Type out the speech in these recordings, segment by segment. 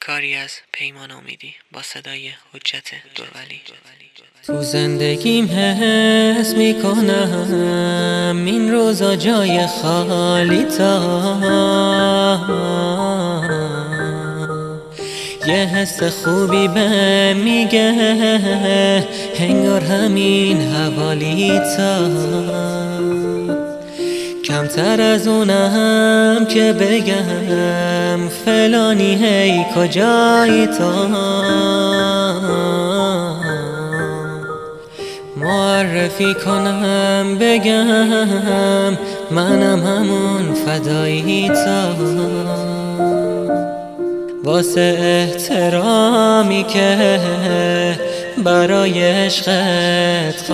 کاری از پیمان امیدی با صدای حجت دورولی. تو زندگیم حس میکنم این روزا جای خالی تا یه حس خوبی به میگه انگار همین حوالی تا کمتر از اونم که بگم فلانی هی کجایی تا معرفی کنم بگم منم همون فدایی تا واسه احترامی که برای عشقت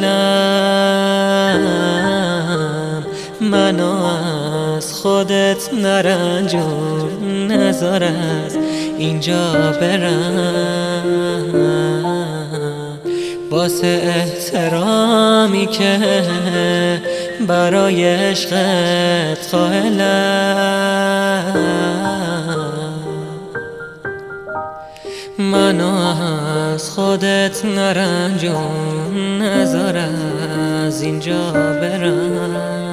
قائلم منو از خودت نرنجون نذار از اینجا برم واسه احترامی که برای عشقت قائلم منو از خودت نرنجون نذار از اینجا برم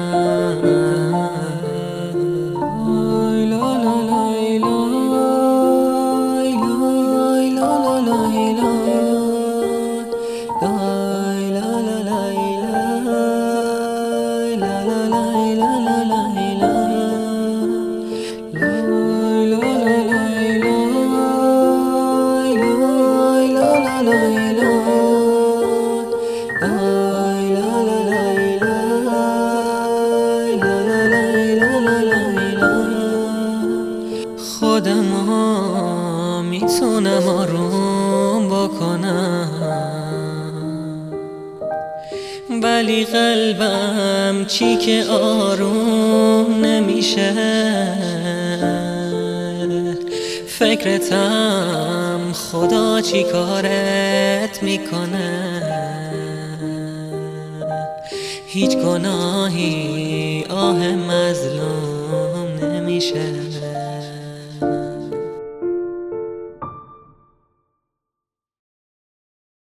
خودمو میتونم آروم بکنم ولی قلبم چی که آروم نمیشه فکرتم خدا چی کارت میکنه هیچ گناهی آه مظلوم نمیشه